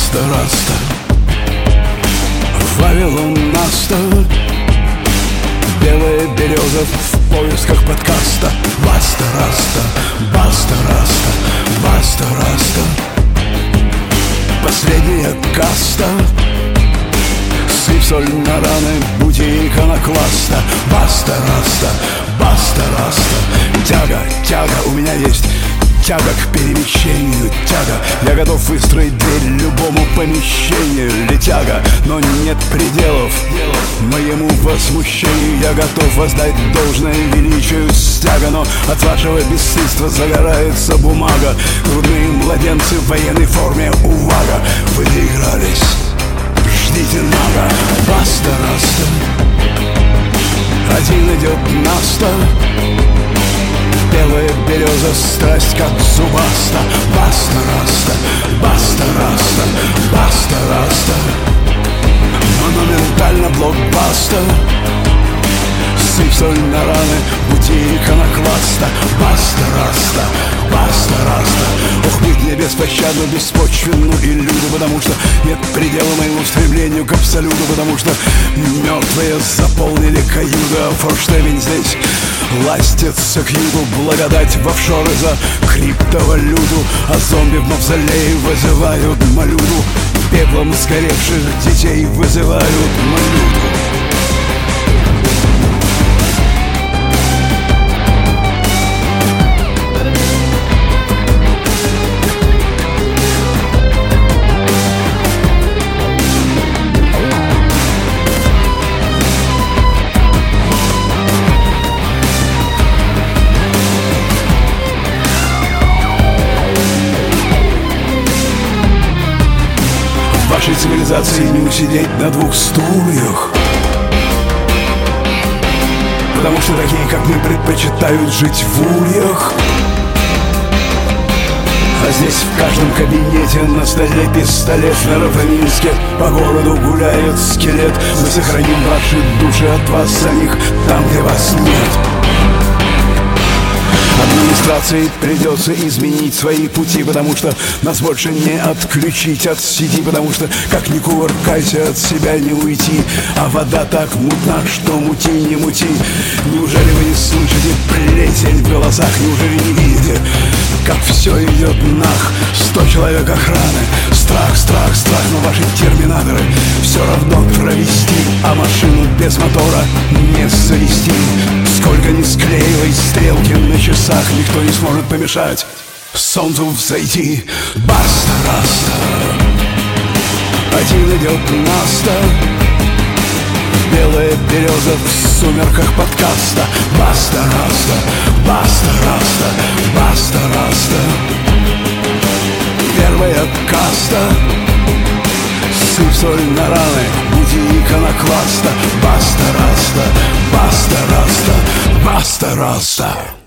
Баста, раста, Вавилон Наста, белая береза в поисках подкаста. Баста, раста, баста, раста, баста, раста, последняя каста. Сыпь соль на раны, будь иконокласта. Баста, раста, баста, раста. Тяга, тяга, у меня есть тяга к перемещению, тяга. Я готов выстроить дверь любому помещению. Летяга, но нет пределов моему возмущению. Я готов воздать должное величию стяга, но от вашего бесстыдства загорается бумага. Грудные младенцы в военной форме, увага. Вы доигрались, ждите нага. Баста, раста, один идет наста. Белая береза, страсть как зубаста. Баста, раста, баста, раста, баста, раста, монументально блокбаста. Сыпь соль на раны, пути иконокласта. Баста, раста, баста, раста. Ох, быть мне беспощадно, беспочвенну и люду, потому что нет предела моему стремлению к абсолюту, потому что мертвые заполнили каюты, а форштевень здесь ластится к югу. Благодать в офшоры за криптовалюту, а зомби в мавзолее вызывают малюту. Пеплом сгоревших детей вызывают малюту. Вашей цивилизации не усидеть на двух стульях, потому что такие, как мы, предпочитают жить в ульях. А здесь в каждом кабинете на столе пистолет. На Рафаминске по городу гуляет скелет. Мы сохраним ваши души от вас самих там, где вас нет. Администрации придется изменить свои пути, потому что нас больше не отключить от сети, потому что, как ни кувыркайся, от себя не уйти. А вода так мутна, что мути, не мути. Неужели вы не слышите плесень в голосах? Неужели не видите, как все идет нах? 100 человек охраны, страх, страх, страх. Но ваши терминаторы все равно провести, а машину без мотора не завести. Сколько ни склеивай стрелки на часах, никто не сможет помешать солнцу взойти. Баста, раста, один идет наста. Белая береза в сумерках подкаста. Баста, раста, баста, раста, баста, раста, первая каста. Сыпь соль на раны, буди иконокласта. Баста, раста, баста, раста, баста, раста.